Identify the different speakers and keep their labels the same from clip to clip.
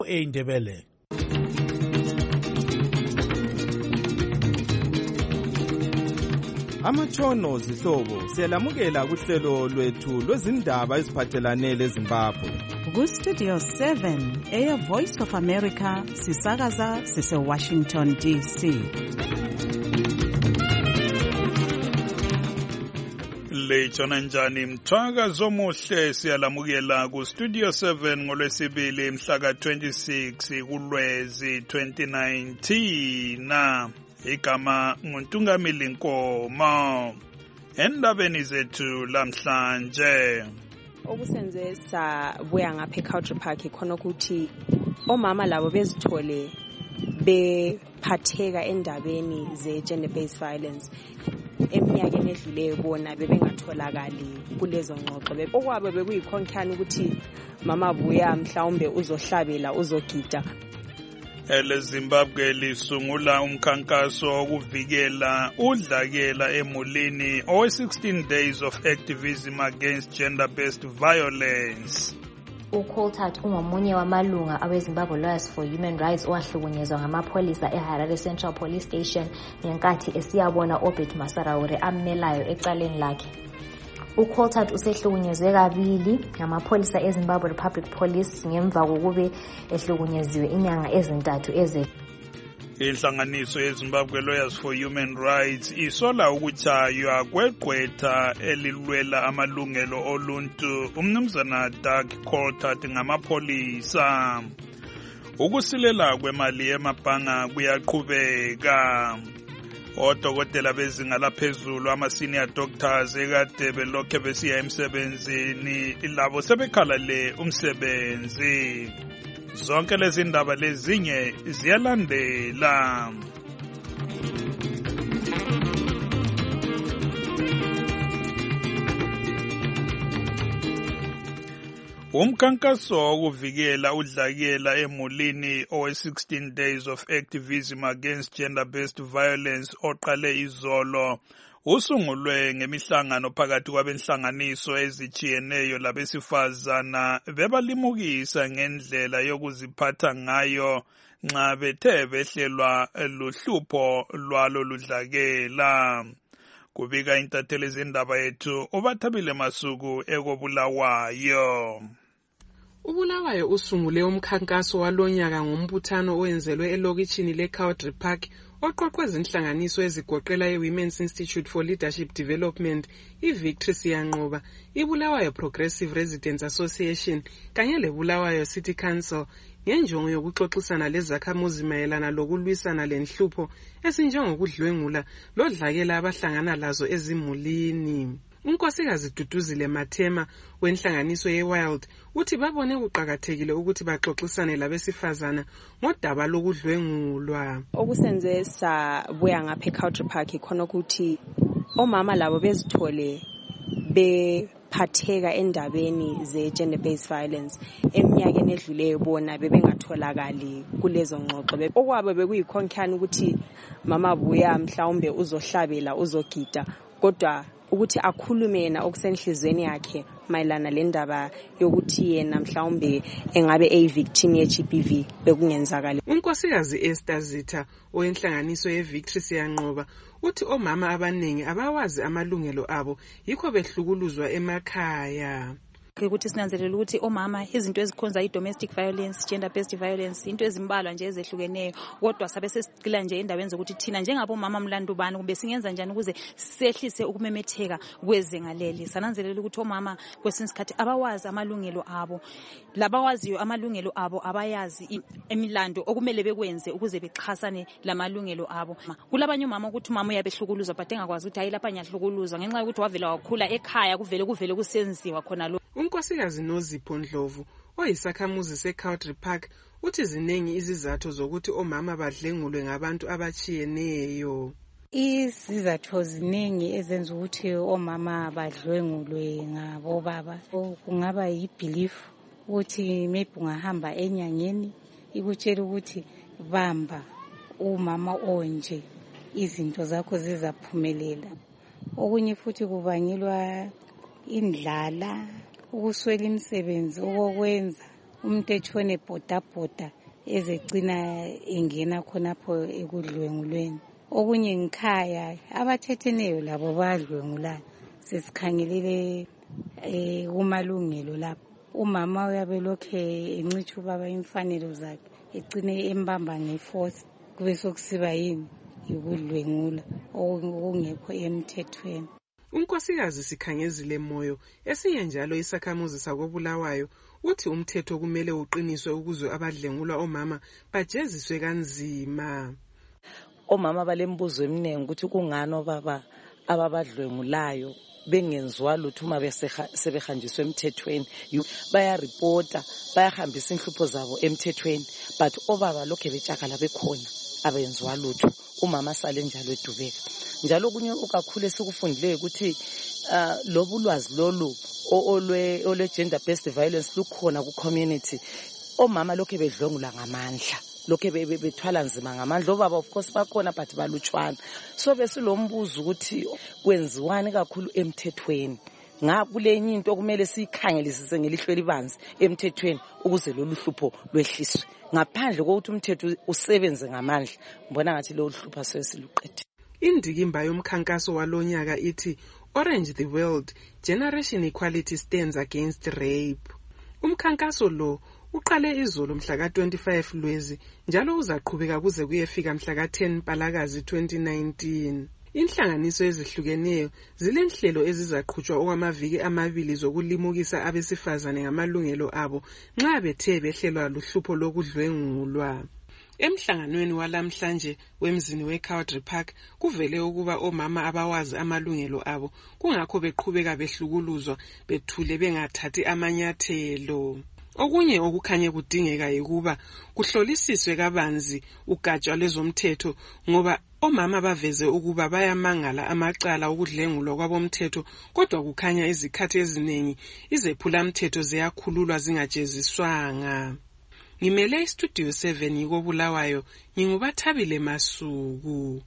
Speaker 1: eindebele.
Speaker 2: Amatshono zihlobo siyalamukela kuhlelo lwethu lwezindaba eziphathelane leZimbabwe.
Speaker 3: Ku-Studio 7 Air Voice of America sisakaza sise-Washington DC.
Speaker 4: Lejona njani mthwakazo omuhle siyalamukela ku-Studio 7 ngolwesibili mhla ka-26 kuLwezi 2019. Igama nguNtungamili Nkomo. Endabeni zethu lamhlanje.
Speaker 5: Okusenze sabuya ngapha eCountry Park khona ukuthi omama labo bezithole bephatheka endabeni ze-gender based violence. Eminyakeni edluleyo bona bebengatholakali kulezo ngxoxo. Okwabo bekuyikhonkani ukuthi mama buya mhlawumbe uzohlabela uzogida.
Speaker 4: EleZimbabwe lisungula umkhankaso wokuvikela udlakela emulini owe-16 days of activism against gender-based violence.
Speaker 6: uColtart ungomunye wamalunga aweZimbabwe Lawyers for Human Rights owahlukunyezwa ngamapholisa eHarare Central Police Station ngenkathi esiyabona Obed Masaraure amnelayo ecaleni lakhe. uColtart usehlukunyezwe kabili ngamapholisa eZimbabwe Republic Police ngemva kokube ehlukunyeziwe inyanga ezintathu
Speaker 4: Inhlanganiso yeZimbabwe Lawyers for Human Rights isola ukutshaywa kwegqwetha elilwela amalungelo oluntu umnumzana Doug Coltart ngamapholisa. Ukusilela kwemali emabhanga kuyaqhubeka. Odokotela bezinga laphezulu ama-senior doctors ekade belokhe besiya emsebenzini labo sebekhalale umsebenzi. Zonke lezi ndaba lezinye ziyalandela. Umkhankaso wokuvikela udlakela emulini owe-16 days of activism against gender-based violence oqale izolo usungulwe ngemihlangano phakathi kwabenhlanganiso ezitshiyeneyo labesifazana bebalimukisa ngendlela yokuziphatha ngayo nxa bethe behlelwa luhlupho lwalo ludlakela. Kubika intatheli zindaba yethu uBathabile Masuku ekobulawayo.
Speaker 7: uBulawayo usungule umkhankaso walonyaka ngombuthano owenzelwe elokitshini leCountry Park oqoqwe zinhlanganiso ezigoqela iWomen's Institute for Leadership Development, iVictory Siyanqoba, iBulawayo Progressive Residents Association kanye leBulawayo City Council ngenjongo yokuxoxisana lezakhamuzi mayelana lokulwisana lenhlupho esinjengokudlwengula lodlakela abahlangana lazo ezimulini. uNkosikazi Duduzile Mathema wenhlanganiso yeWild uthi babone kuqhakathekile ukuthi baxoxisane labesifazana ngodaba lokudlwengulwa.
Speaker 5: Okusenze sabuya ngapha eCountry Park khona ukuthi omama labo bezithole bephatheka endabeni ze-gender based violence. Eminyakeni edluleyo bona bebengatholakali kulezo ngxoxo. Okwabo bekuyikhonkani ukuthi mama buya mhlawumbe uzohlabela uzogida, kodwa ukuthi akhulume yena okusenhlizweni yakhe mayelana lendaba yokuthi yena mhlawumbe engabe eyivictim ye-GBV bekungenzakala.
Speaker 7: uNkosikazi Esther Zitha owenhlanganiso yeVictory Siyanqoba uthi omama abaningi abawazi amalungelo abo yikho behlukuluzwa emakhaya.
Speaker 8: ukuthi sinanzelela ukuthi omama izinto ezikhonza i-domestic violence, gender-based violence, into ezimbalwa nje ezehlukeneyo, kodwa sabe sesiqila nje endaweni zokuthi thina njengabomama mlandu bani kube singenza njani ukuze sehlise ukumemetheka kwezengaleli. Sananzelela ukuthi omama kwesinye isikhathi abawazi amalungelo abo, labawaziyo amalungelo abo abayazi emilando okumele bekwenze ukuze bexhasane lamalungelo abo. Kulabanye omama ukuthi umama uyabehlukuluzwa but engakwazi ukuthi hayi lapha ngiyahlukuluzwa ngenxa yokuthi wavela wakhula ekhaya kuvele kusenziwa khona lo.
Speaker 7: uNkosikazi Nozipho Ndlovu oyisakhamuzi seCountry Park uthi ziningi izizathu zokuthi omama badlengulwe ngabantu abachiyeneyo.
Speaker 9: Izizathu ziningi ezenza ukuthi omama badlengulwe ngabobaba. Kungaba yibelief ukuthi maybe ungahamba enyangeni ikutshela ukuthi bamba umama onje izinto zakho zizaphumelela. Okunye futhi kubangelwa indlala, ukuswela imisebenzi okwenza umuntu etshone bhodabhoda ezegcina ingena khonapho ekudlwengulweni. Okunye ngikhaya abathetheneyo labo bayadlwengulana. Sesikhangelele kumalungelo lapho. Umama uyabe lokhe encitsha ubaba imfanelo zakhe egcine embamba ngeforce kube sokusiba yini yikudlwengula okungekho emthethweni.
Speaker 7: Unkosikazi Sikhangezile Moyo esiye njalo isakhamuzi sakoBulawayo uthi umthetho kumele uqiniswe ukuze abadlengulwa omama bajeziswe kanzima.
Speaker 1: Omama balembuzo eminingi ukuthi kungani obaba ababadlwengulayo bengenziwa lutho uma sebehanjiswe emthethweni. Bayaripota, bayahambisa inhlupho zabo emthethweni, but obaba lokhe betshakala bekhona abenziwa lutho. Umama sale njalo edubeka. Njalo kunye okakhulu esikufundileyo ukuthi lobu lwazi lolu olwe gender based violence lukhona ku community. Omama lokhe bedlwengula ngamandla, lokhe bethwala nzima ngamandla. Obaba of course bakhona but balutshwana. So besilombuzo ukuthi kwenziwani kakhulu emthethweni. Ngakulenye into kumele sikhangelisise ngelihlo elibanzi emthethweni ukuze lolu hlupho lwehliswe. Ngaphandle kokuthi umthetho usebenze ngamandla, ngibona ngathi lo hlupho sesiluqedile.
Speaker 7: Indikimba yomkhankaso walonyaka ithi Orange the World, Generation Equality Stands Against Rape. Umkhankaso lo uqale izolo mhla ka-25 Lwezi njalo uzaqhubeka kuze kuyefika mhla ka-10 Mpalakazi 2019. Inhlanganiso ezihlukeneyo zilenhlelo ezizaqhutshwa okwamaviki amabili zokulimukisa abesifazane ngamalungelo abo nxa bethe behlelwa luhlupho lokudlwengulwa. Emhlanganweni walamhlanje wemzini weCowdry Park kuvele ukuba omama abawazi amalungelo abo kungakho beqhubeka behlukuluzwa bethule bengathathi amanyathelo. Okunye okukhanye kudingeka ukuba kuhlolisiswe kabanzi ugatsha lwezomthetho ngoba omama baveze ukuba bayamangala amacala okudlengulwa kwabomthetho kodwa kukhanya izikhathi eziningi izephulamthetho ziyakhululwa zingajeziswanga. Ngimele iStudio 7 yikoBulawayo, nginguBathabile Masuku.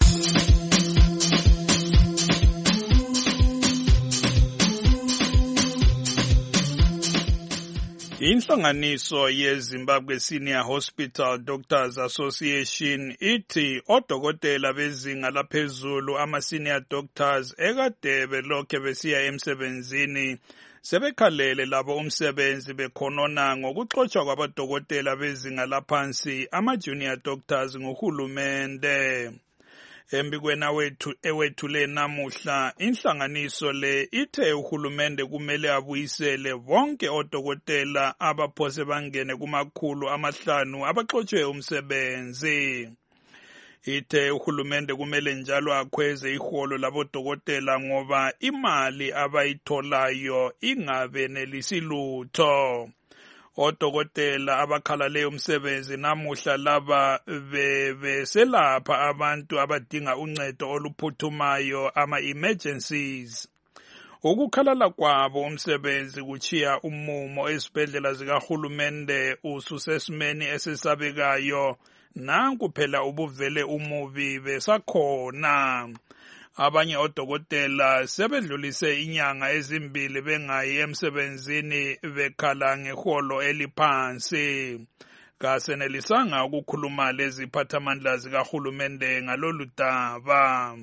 Speaker 4: Inhlanganiso yeZimbabwe Senior Hospital Doctors Association ithi odokotela bezinga laphezulu ama-senior doctors ekade belokhe besiya emsebenzini sebekhalele labo umsebenzi bekhonona ngokuxotshwa kwabadokotela bezinga laphansi ama-junior doctors nguhulumende. Embikweni ewethule namuhla inhlanganiso le ithe uhulumende kumele abuyisele bonke odokotela abaphose bangene kuma500 abaxotshwe umsebenzi. Ithe uhulumende kumele njalo akhweze iholo labodokotela ngoba imali abayitholayo ingabenelisi lutho. Odokotela abakhalaleyo umsebenzi namuhla laba beselapha abantu abadinga uncedo oluphuthumayo ama-emergencies. Ukukhalala kwabo umsebenzi kuchiya umumo ezibhedlela zikahulumende ususesimeni esesabekayo. Nanku phela ubuvele umubi besakhona. Abanye odokotela sebedlulise inyanga ezimbili bengayi emsebenzini bekhala ngeholo eliphansi. Kasenelisanga ukukhuluma leziphathamandla zikahulumende ngalolu daba.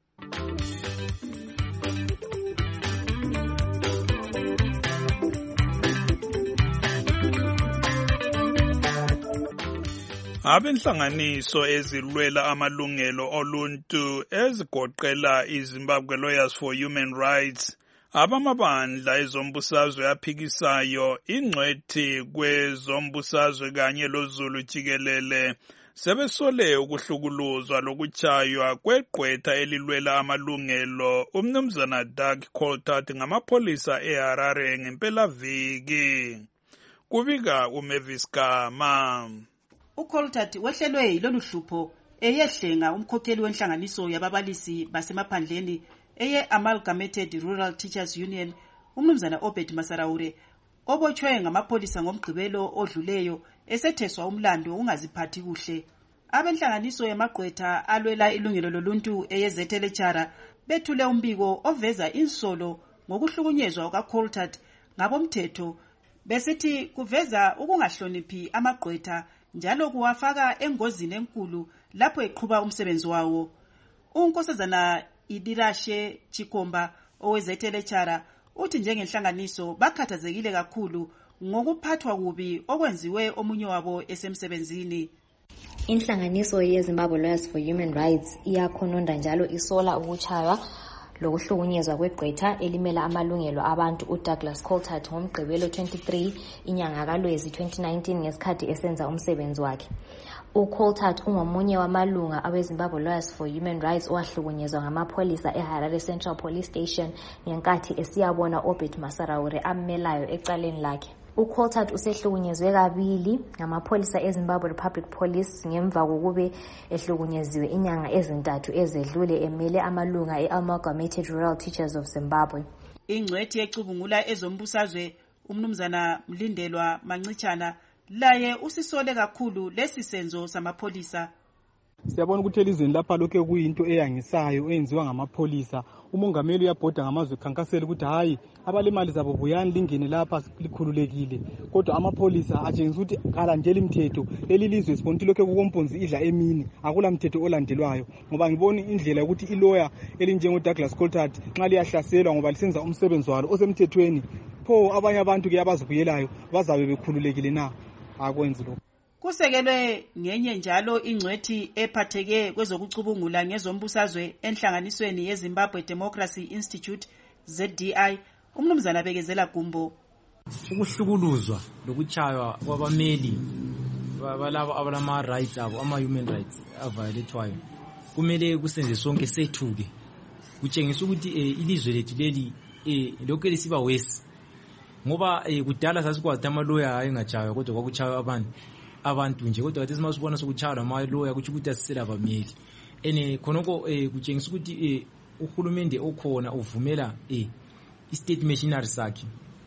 Speaker 4: Abenhlanganiso ezilwela amalungelo oluntu ezigoqela iZimbabwe Lawyers for Human Rights, abamabandla ezombusazwe aphikisayo, ingcwethi kwezombusazwe kanye loZulu jikelele sebesole ukuhlukuluzwa lokuchaywa kweqwetha elilwela amalungelo umnumzana Doug Coltart ngamapholisa eHarare ngempelaviki. Kubika uMavis Gama.
Speaker 10: uColtart wehlelwe yilolu hlupho eyehlenga umkhokheli wenhlanganiso yababalisi basemaphandleni eye-Amalgamated Rural Teachers Union umnumzana Obed Masaraure obotshwe ngamapholisa ngomgqibelo odluleyo esetheswa umlando ungaziphathi kuhle. Abenhlanganiso yamagqwetha alwela ilungelo loluntu eyezethelechara bethule umbiko oveza insolo ngokuhlukunyezwa kaColtart ngabomthetho besithi kuveza ukungahloniphi amagqwetha njalo kuwafaka engozini enkulu lapho eqhuba umsebenzi wawo. Unkosazana Idirashe Chikomba owezethelechara uthi njengenhlanganiso bakhathazekile kakhulu ngokuphathwa kubi okwenziwe omunye wabo esemsebenzini.
Speaker 6: Inhlanganiso yeZimbabwe Lawyers for Human Rights iyakhononda njalo isola ukutshaywa lokuhlukunyezwa kwegqwetha elimela amalungelo abantu uDouglas Coltart ngomgqibelo 23 inyanga kaLwezi 2019 ngesikhathi esenza umsebenzi wakhe. uColtart ungomunye wamalunga aweZimbabwe Lawyers for Human Rights owahlukunyezwa ngamapholisa eHarare Central Police Station ngenkathi esiyabona Obed Masaraure ammelayo ecaleni lakhe. uColtart usehlukunyezwe kabili ngamapholisa eZimbabwe Republic Police ngemva kokube ehlukunyeziwe inyanga ezintathu ezedlule emele amalunga eAmalgamated Rural Teachers of Zimbabwe.
Speaker 10: Ingcwethi ecubungula ezombusazwe umnumzana Mlindelwa Mancitshana laye usisole kakhulu lesi senzo samapholisa.
Speaker 11: Siyabona ukuthi elizweni lapha lokho kuyinto eyangisayo eyenziwa ngamapholisa. Umongameli uyabhoda ngamazwe khankasela ukuthi hayi abalemali zabo buyani lingene lapha likhululekile. Kodwa amapholisa atshengisa ukuthi akalandeli imithetho. Leli lizwe sibona lokho kukomponzi idla emini akula mthetho olandelwayo. Ngoba ngibona indlela ukuthi ilawyer elinjengo Douglas Coltart nxa liyahlaselwa ngoba lisenza umsebenzi walo osemthethweni. Pho abanye abantu ke abazibuyelayo bazabe bekhululekile na? Akwenzi lokho.
Speaker 10: Kusekelwe ngenye njalo ingcwethi ephatheke kwezokucubungula ngezombusazwe enhlanganisweni yeZimbabwe Democracy Institute ZDI umnumzana Bekezela Gumbo.
Speaker 12: Ukuhlukuluzwa lokutshaywa kwabameli balabo abalama rights abo ama human rights aviolethwayo kumele kusenze sonke sethuke kutshengisa ukuthi ilizwe lethu leli lokho lesiba wesi ngoba kudala sasikwazi amaloya ayengachaywa kodwa kwakuchaywa abantu nje kodwa kathi simasibona sokuchaywa amaloya kuthi ukuthi asisela abameli khonoko kutshengisa ukuthi uhulumende okhona uvumela i-state machinery sakhe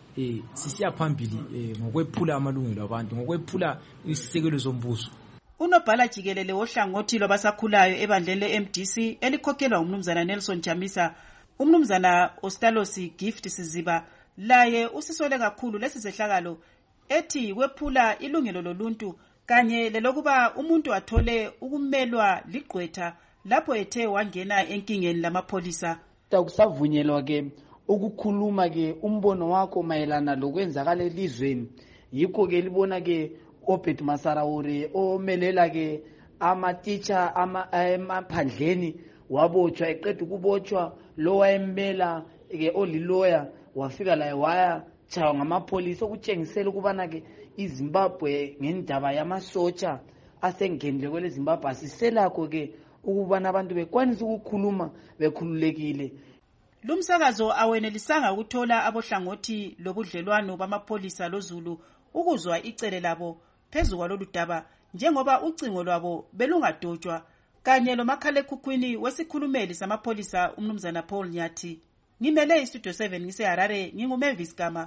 Speaker 12: sisiya phambili ngokwephula amalungelo abantu ngokwephula isisekelo sombuso.
Speaker 10: Unobhala jikelele wohlangothi lwabasakhulayo ebandleni leMDC elikhokhelwa umnumzana Nelson Chamisa umnumzana Ostalosi Gift Siziba laye usisole kakhulu lesi sehlakalo ethi kwephula ilungelo loluntu kanye lelokuba umuntu athole ukumelwa ligqwetha lapho ethe wangena enkingeni lamapholisa.
Speaker 13: Akusavunyelwa ke ukukhuluma ke umbono wakho mayelana lokwenzakala elizweni yikho ke libona ke Obed Masaraure omelela ke ama-teacher emaphandleni wabotshwa eqeda ukubotshwa lo wayemela ke oliloya wafika la waya chaywa ngamapholisa okutshengisela ukubana ke iZimbabwe ngendaba yamasotsha asengenile kwele Zimbabwe asiselakho ke ukubana abantu bekwanisa ukukhuluma bekhululekile.
Speaker 10: Lumsakazo awenelisanga ukuthola abohlangothi lobudlelwano bamapholisa loZulu ukuzwa icele labo phezu kwalolu daba njengoba ucingo lwabo belungadotshwa kanye lomakhalekhukhwini wesikhulumeli samapholisa umnumzana Paul Nyathi. Ngimele iStudio 7 ngiseHarare nginguMavis Gama.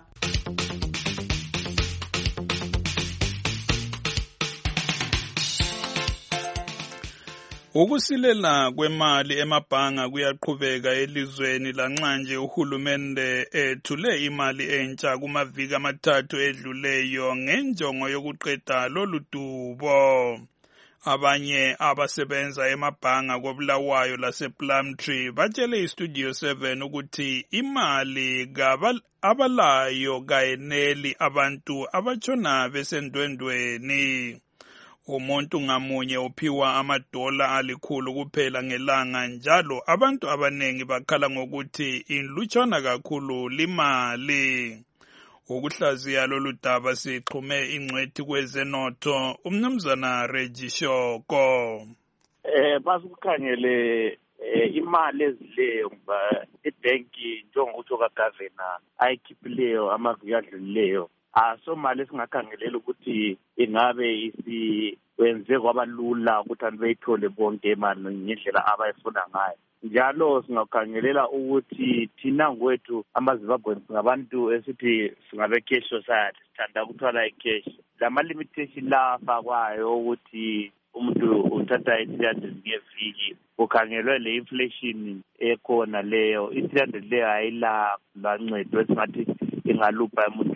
Speaker 4: Ukusilela kwemali emabhanga kuyaqhubeka elizweni lanxa nje uhulumende ethule imali entsha kumaviki amathathu edluleyo ngenjongo yokuqeda lolu dubo. Abanye abasebenza emabhanga koBulawayo lasePlumtree batshele iStudio 7 ukuthi imali abalayo kayeneli abantu abatshona besendwendweni. Umuntu ngamunye uphiwa $100 alikhulu kuphela ngelanga njalo abantu abanengi bakhala ngokuthi inlutshwana kakhulu limali. Ukuhlaziya lolu daba sixhume ingcwethi kwezenotho umnumzana Reggie Shoko.
Speaker 14: Basukukhangele imali ezileyo ibhenki njengokuthi kaGavana ayikhiphileyo amaviki adlulileyo asomali esingakhangelela ukuthi ingabe isiwenze kwabalula ukuthi abantu beyithole bonke imali ngendlela abayifuna ngayo. Njalo singakhangelela ukuthi thina ngwethu amaZimbabwe singabantu esithi singabe cash society sithanda ukuthwala icash. La limitation la afakwayo ukuthi umuntu uthatha i-300 ngeviki kukhangelwe le inflation ekhona leyo i-300 leyo ayila lwancedo esingathi ingalupha emuntwini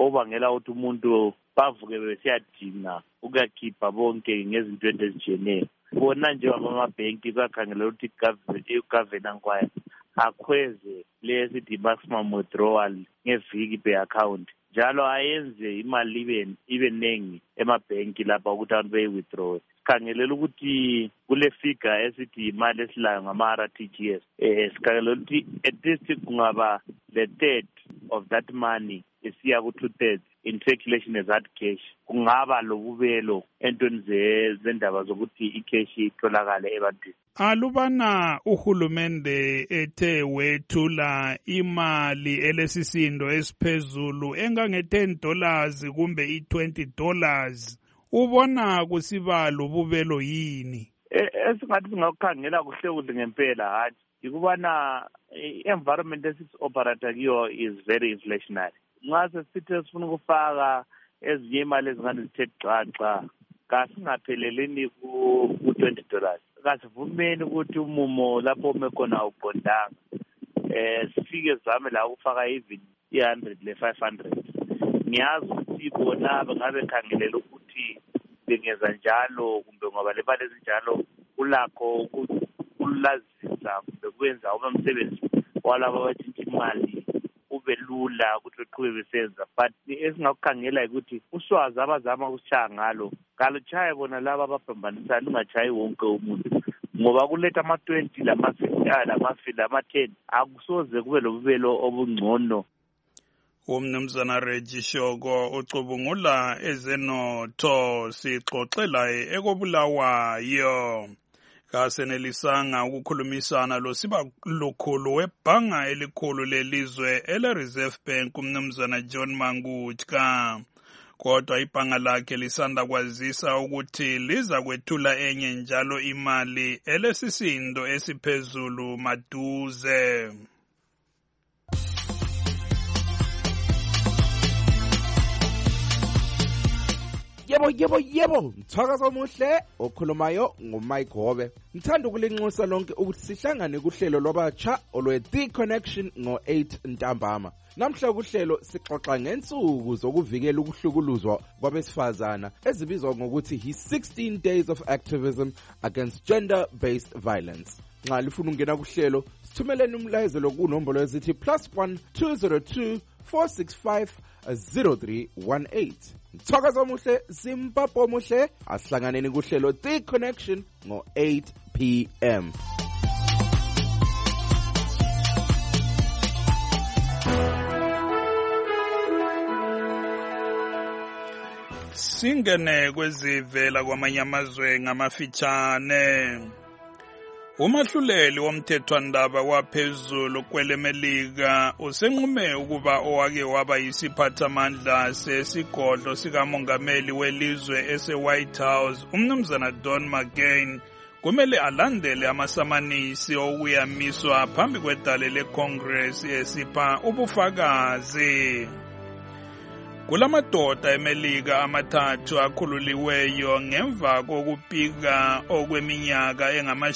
Speaker 14: obangela ukuthi umuntu bavuke besiyadinga ukuyakhipha bonke ngezinto ezijiyeneyo. Bona nje amabhenki bakhangela ukuthi i-governance kwayo akhweze lesithi maximum withdrawal ngeviki per account, njalo ayenze imali ibe nengi emabhenki lapha ukuthi abantu beyi-withdraw. Sikhangelela ukuthi kule figure esithi imali esilayo ngama-RTGS, sikhangelela ukuthi at least kungaba the third of that money esiya ku-2/3 in circulation as hard cash. Kungaba lobubelo entweni zendaba zokuthi i-cash itholakale ebantwini.
Speaker 4: Alubana uhulumende ethe wethula imali elesisindo esiphezulu engange$10 kumbe i-$20, ubona kusiba lobubelo yini?
Speaker 14: Esingathi singakukhangela kuhle ngempela hathi yikubana i-environment esisi-operata kiyo is very inflationary. Nxa sesithi sifuna ukufaka ezinye imali ezingane zithe xaxa, kasingapheleleni ku-$20. Kasivumeni ukuthi umumo lapho ume khona uqondanga. Sifike zame la ukufaka even i-100 le-500. Ngiyazi ukuthi bona bangabe khangelela ukuthi bengenza njalo kumbe ngoba le mali ezinjalo kulakho ukulazisa kumbe kwenza umsebenzi walabo abatshintsha imali ube lula ukuthi beqhube besenza. But esingakukhangela ukuthi uswazi abazama ukushaya ngalo kaluchaye bona laba abaphambanisa lungachayi wonke umuntu, ngoba kuletha ama-20 lama-50 lama-10 akusoze kube lobubelo obungcono.
Speaker 4: Umnumzana Reggie Shoko ucubungula ezenotho sixoxela ekobulawayo. Kasenelisanga ukukhulumisana losiba lukhulu webhanga elikhulu lelizwe ele-Reserve Bank umnumzana John Mangutka. Kodwa ibhanga lakhe lisanda kwazisa ukuthi liza kwethula enye njalo imali elesisindo esiphezulu maduze.
Speaker 15: Yebo, mthakazo omuhle okhulumayo nguMike Hobe. Ngithanda ukulinxusa lonke ukuthi sihlangane kuhlelo lwabatsha olwe-The Connection ngo-8 ntambama. Namhla kuhlelo sixoxa ngensuku zokuvikela ukuhlukuluzwa kwabesifazana ezibizwa ngokuthi hi-16 Days of Activism Against Gender-Based Violence. Nxa lifuna ukungena kuhlelo, sithumeleni umlayezelo kunombolo ezithi +1 202 465 0318. Mthakazo omuhle, Zimbabwe omuhle, asihlanganeni kuhlelo The Connection ngo-8 p.m.
Speaker 4: Singene kwezivela kwamanye amazwe ngamafitshane. Umahluleli womthethwandaba waphezulu kwelemelika usenqume ukuba owake waba yisiphathamandla sesigodlo sikamongameli welizwe ese-White House umnumzana Don McGahn kumele alandele amasamanisi okuyamiswa phambi kwedale leCongress esipha ubufakazi. Kulamadoda emelika amathathu akhululiweyo ngemva kokupika okweminyaka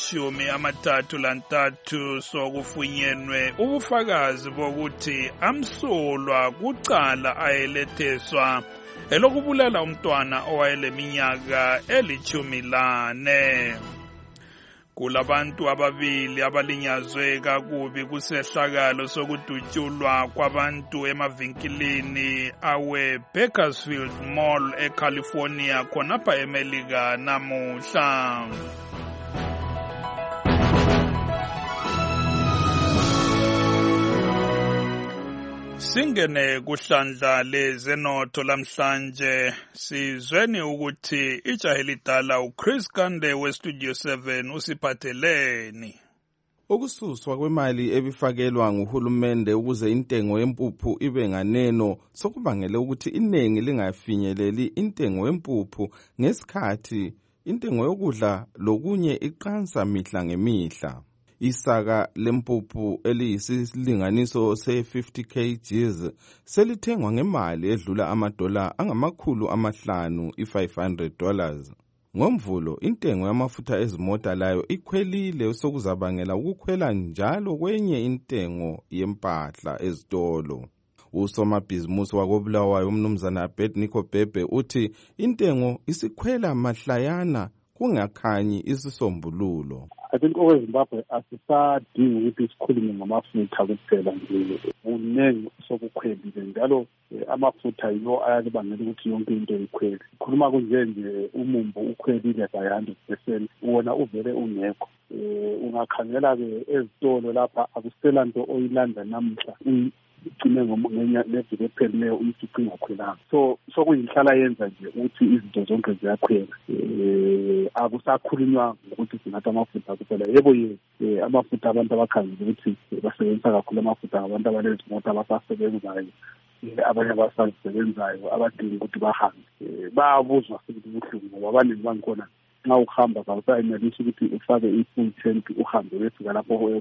Speaker 4: engama-33 sokufunyenwe ubufakazi bokuthi amsulwa kucala ayeletheswa elokubulala umntwana owayeleminyaka eli-14. Kulabantu ababili abalinyazwe kakubi kusehlakalo sokudutshulwa kwabantu emavinkilini awe-Bakersfield Mall eCalifornia khonapha emelika namuhla. Singene kuhlandla lezenotho lamhlanje sizweni ukuthi ijahe lidala uChris Kande weStudio 7 usiphatheleni.
Speaker 2: Ukususwa kwemali ebifakelwa nguhulumende ukuze intengo yempuphu ibe nganeno sokubangele ukuthi iningi lingafinyeleli intengo yempuphu ngesikhathi intengo yokudla lokunye iqansa mihla ngemihla. Isaka lempuphu eliyisilinganiso se-50 kg selithengwa ngemali edlula amadola angama-500 $500. Ngomvulo intengo yamafutha ezimota layo ikhwelile sokuzabangela ukukhwela njalo kwenye intengo yempahla ezitolo. Usomabhizimusi wakobulawayo umnumzana Abednego Bhebhe uthi intengo isikhwela mahlayana kungakhanyi isisombululo.
Speaker 16: I think okweZimbabwe asisadingi ukuthi sikhulume ngamafutha kuphela nje, kunengi sokukhwelile njalo amafutha yiwo ayalibangela ukuthi yonke into ikhwele. Khuluma kunje umumbu ukhwelile by 100%, wona uvele ungekho. Ungakhangela-ke ezitolo lapha akusela nto oyilanda namhla igcine ngeviki ephelileyo umfica ingakhwelanga. So kuyinhlala yenza nje ukuthi izinto zonke ziyakhwela. Akusakhulunywa ngokuthi sinatha amafutha kuphela. Yebo amafutha abantu abakhangela ukuthi basebenzisa kakhulu amafutha abantu abanezimoto abasasebenzayo, abanye abasasebenzayo abadinga ukuthi bahambe. Bayabuzwa futhi ubuhlungu ngoba abaningi bangikhona nxa uhamba kawusayenelisi ukuthi ufake i-full tank uhambe wefika lapho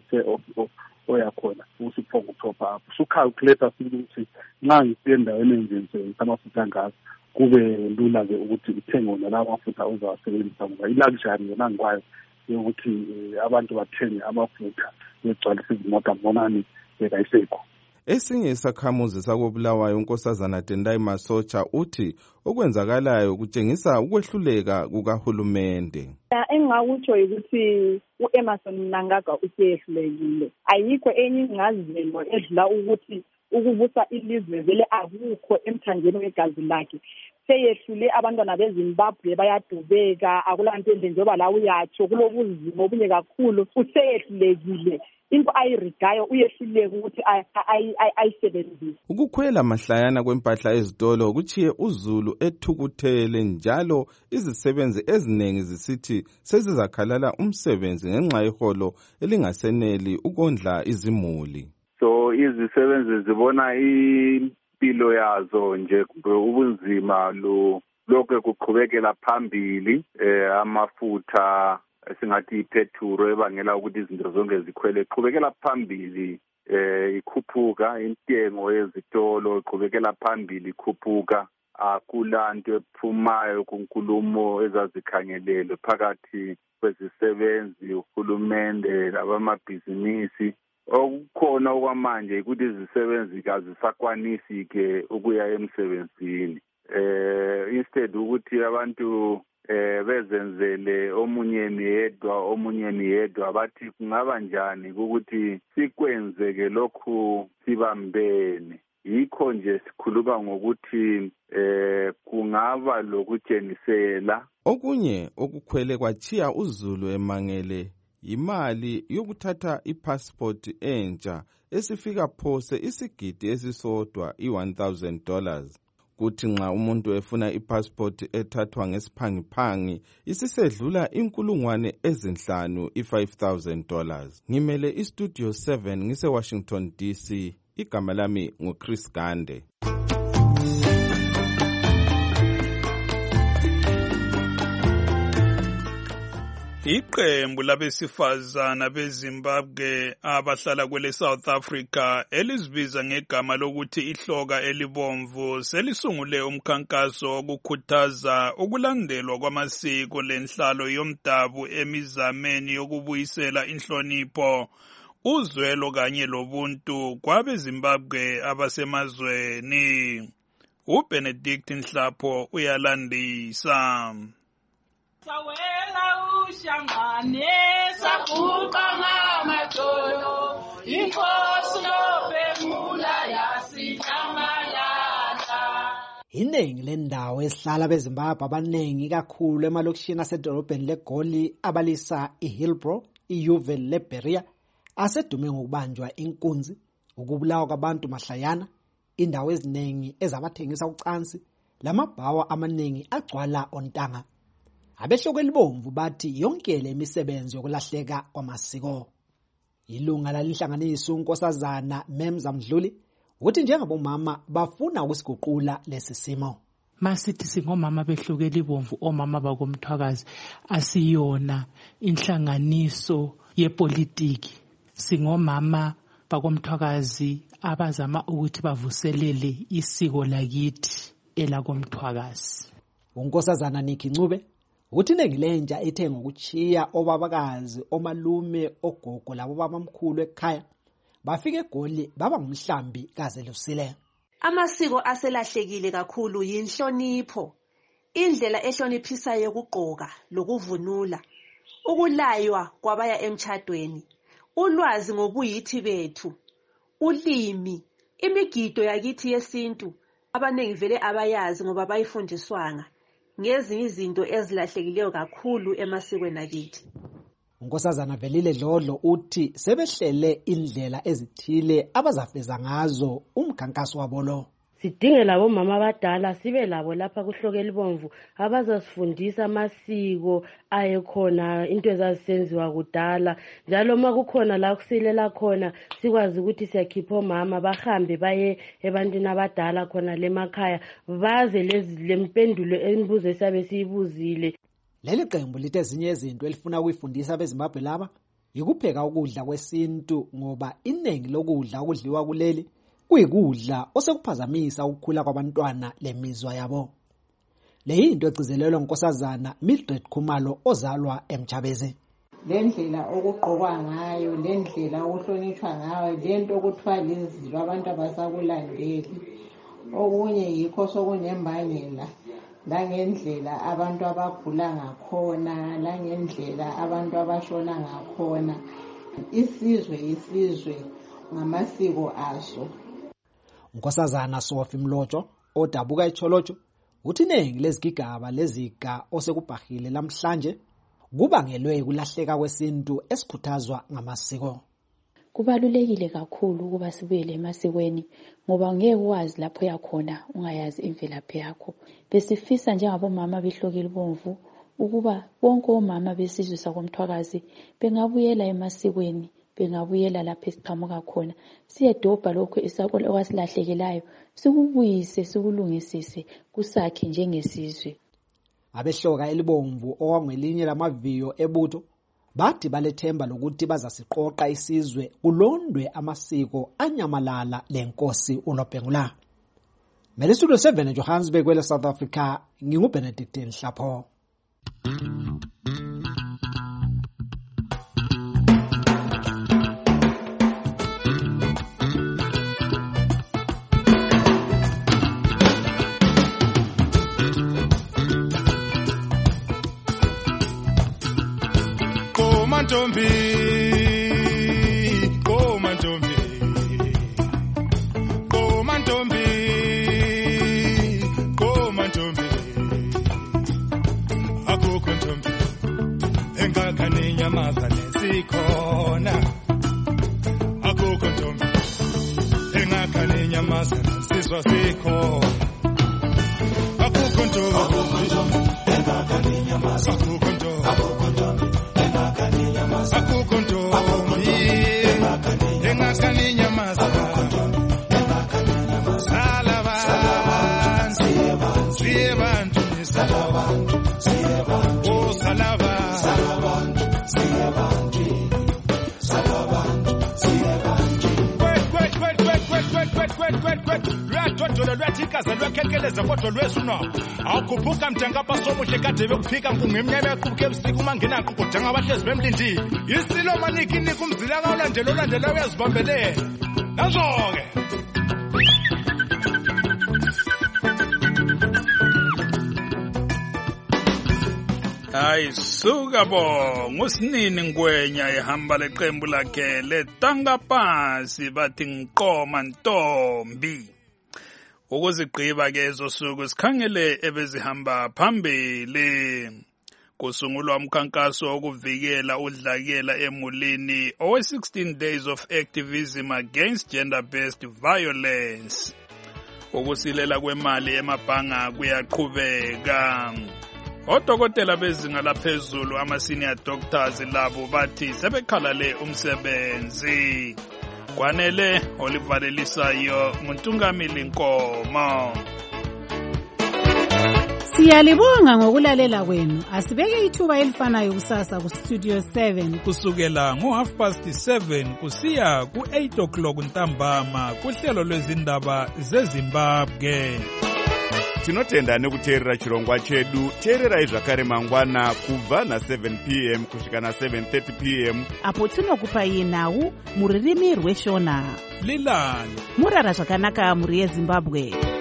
Speaker 16: oyakhona usuphonga uthopha apho. Usukhalculate ukuthi nxa ngisiye endaweni enjensebenzisa amafutha angaka kube lula-ke ukuthi uthenge wona lawo mafutha uzawasebenzisa ngoba i-luxury yona ngikwayo yokuthi abantu bathenge amafutha begcwalisa izimota mbonani bekayisekho.
Speaker 2: Esinye isakhamuzi sakobulawayo unkosazana Tendai Masocha uthi okwenzakalayo kutshengisa ukwehluleka kukahulumende.
Speaker 17: Engakutsho ukuthi uEmmerson Mnangagwa usehlulekile. Ayikho enye ingcazelo edlula ukuthi ukubusa ilizwe vele akukho emthanjeni wegazi lakhe. Seyehlule abantwana beZimbabwe bayadubeka, akulanto enhle njengoba la uyatsho kulobuzima obunye kakhulu. Usehlulekile. Into ayirigayo uyehluleka ukuthi ayisebenzise.
Speaker 2: Ukukhwela mahlayana kwempahla ezitolo kuchiye uZulu ethukuthele njalo izisebenzi eziningi zisithi sezizakhalala umsebenzi ngenxa yeholo elingaseneli ukondla izimuli.
Speaker 18: So izisebenzi zibona impilo yazo nje ubunzima lokho kuqhubekela phambili amafutha esingathi iphethuro ebangela ukuthi izinto zonke zikhwele iqhubekela phambili ikhuphuka, intengo yezitolo iqhubekela phambili ikhuphuka. Akulanto ephumayo kunkulumo ezazikhangelelwe phakathi kwezisebenzi, uhulumende labamabhizinisi. Okukhona okwamanje ukuthi izisebenzi kazisakwanisi-ke ukuya emsebenzini. Instead ukuthi abantu bezenzele omunye niyedwa bathi kungaba njani ukuthi sikwenzeke lokhu sibambene. Yikho nje sikhuluma ngokuthi kungaba lokutshenisela.
Speaker 2: Okunye okukhwele kwachiya uZulu emangele imali yokuthatha ipassport entsha esifika phose isigidi esisodwa $1,000. Kuthi nxa umuntu efuna ipassport ethathwa ngesiphangiphangi isisedlula $5,000 $5,000. Ngimele istudio 7 ngise Washington DC. Igama lami nguChris Gande.
Speaker 4: Iqembu labesifazana beZimbabwe abahlala kwele South Africa elizibiza ngegama lokuthi ihloka elibomvu selisungule umkhankaso wokukhuthaza ukulandelwa kwamasiko lenhlalo yomdabu emizameni yokubuyisela inhlonipho, uzwelo kanye lobuntu kwabeZimbabwe abasemazweni. uBenedict Nhlapho uyalandisa.
Speaker 19: Sawela ushangane sakuqa ngamadolo inkosi lobemula yasithamalala.
Speaker 20: Iningi lendawo esihlala beZimbabwe abaningi kakhulu emalokishini asedolobheni leGoli abalisa iHillbrow, iUville leBeria asedume ngokubanjwa inkunzi, ukubulawa kwabantu mahlayana, indawo eziningi ezabathengisa ucansi, lamabhawa amaningi agcwala ontanga. Abehloko elibomvu bathi yonke le misebenzi yokulahleka kwamasiko. Ilunga lalihlanganisa unkosazana Memza Mdluli uthi njengabomama bafuna ukusiguqula lesi simo.
Speaker 21: Masithi singomama behluke libomvu, omama bakomthwakazi asiyona inhlanganiso yepolitiki. Singomama bakomthwakazi abazama ukuthi bavuselele isiko lakithi elakomthwakazi.
Speaker 20: Unkosazana Nikki Ncube uthi nengilentsha ethe ngokuchiya obabakazi, omalume, ogogo labo babamkhulu ekhaya bafike eGoli baba ngumhlambi kaze lusile.
Speaker 3: Amasiko aselahlekile kakhulu yinhlonipho, indlela ehloniphisayo yokugqoka lokuvunula, ukulaywa kwabaya emtchadweni, ulwazi ngobuyithi bethu, ulimi, imigido yakithi yesintu, abaningi vele abayazi ngoba bayifundiswanga, ngezinye izinto ezilahlekileyo kakhulu emasikweni akithi.
Speaker 20: uNkosazana Velile Dlodlo uthi sebehlele indlela ezithile abazafeza ngazo umkhankaso wabo lo.
Speaker 22: Sidinge labo mama abadala sibe labo lapha kuhlokela ibomvu abazasifundisa amasiko ayekhona, into ezazisenziwa kudala, njalo uma kukhona la kusilela khona sikwazi ukuthi siyakhipha omama bahambe baye ebantwini abadala khona lemakhaya baze lempendulo emibuzo esabe siyibuzile.
Speaker 20: Leli qembu lithe ezinye izinto elifuna ukuyifundisa abeZimbabwe laba yikupheka ukudla kwesintu, ngoba iningi lokudla okudliwa kuleli kuyikudla osekuphazamisa ukukhula kwabantwana lemizwa yabo. Le yinto egcizelelwa uNkosazana Mildred Khumalo ozalwa eMthabezi.
Speaker 23: Lendlela okugqokwa ngayo, lendlela okuhlonishwa ngayo, lento okuthiwa lizilo abantu abasakulandeli, okunye yikho sokunembangela, langendlela abantu abagula ngakhona, langendlela abantu abashona ngakhona. Isizwe ngamasiko aso.
Speaker 20: uNkosazana Sophie Mlojo odabuka eCholotsho uthi iningi lezigigaba leziga osekubhahile namhlanje kubangelwe ukulahleka kwesintu esikhuthazwa ngamasiko.
Speaker 24: Kubalulekile kakhulu ukuba sibuyele emasikweni ngoba ngeke wazi lapho yakhona ungayazi imvelaphi yakho. Besifisa njengabomama behlokile ibomvu ukuba bonke omama besizwe sakomthwakazi bengabuyela emasikweni, bengabuyela lapho esiqhamuka khona, siyedobha lokho okwasilahlekelayo, sikubuyise sikulungisise kusakhe njengesizwe.
Speaker 20: Abehloka elibomvu okwangelinye lamaviyo ebutho bathi balethemba lokuthi bazasiqoqa isizwe kulondwe amasiko anyamalala lenkosi uNobhengula. Melisulo 7 eJohannesburg kwele South Africa, nginguBenedict Nhlapho.
Speaker 25: Mantombi, oh mantombi, oh mantombi, oh mantombi, akukho ntombi engakane inyamazane sikhona, akukho ntombi engakane inyamazane sizwa sikhona, akukho ntombi engakane inyamazane, akukho ntombi, akukho ntombi engakane inyamazane salabantu siyebantu oh salabantu lwathodola lwathikaza lwakhenkeleza kodwa lwesuna awukhuphuka mthangapha somuhle kade bekufika mkungemnyama yaqhubuka ebusuku mangenakho kudanga abahlezi bemlindile isilo maniki nika umzila olandela uyazibambelela nazo-ke
Speaker 4: hayi suka bo nguSinini Ngwenya ehamba leqembu lakhe letanga phansi bathi ngiqoma ntombi. Ukuzigqiba ke ezosuku sikhangele ebezihamba phambili. Kusungulwa umkhankaso wokuvikela udlakela emulini owe 16 days of activism against gender-based violence. Ukusilela kwemali emabhanga kuyaqhubeka. Odokotela bezinga laphezulu ama-senior doctors labo bathi sebekhalale umsebenzi. Kwanele olivalelisayo nguNtungamili Nkomo.
Speaker 26: Siyalibonga ngokulalela kwenu. Asibeke ithuba elifanayo kusasa ku Studio 7
Speaker 4: kusukela ngo7:30 kusiya ku8 o'clock ntambama kuhlelo lwezindaba zeZimbabwe.
Speaker 1: tinotenda nekuteerera chirongwa chedu. Teererai zvakare mangwana kubva na7 p.m. kusvika na7:30 p.m.
Speaker 5: apo tinokupai nhau mururimi rweshona.
Speaker 4: Lilani
Speaker 5: murara zvakanaka muri yeZimbabwe.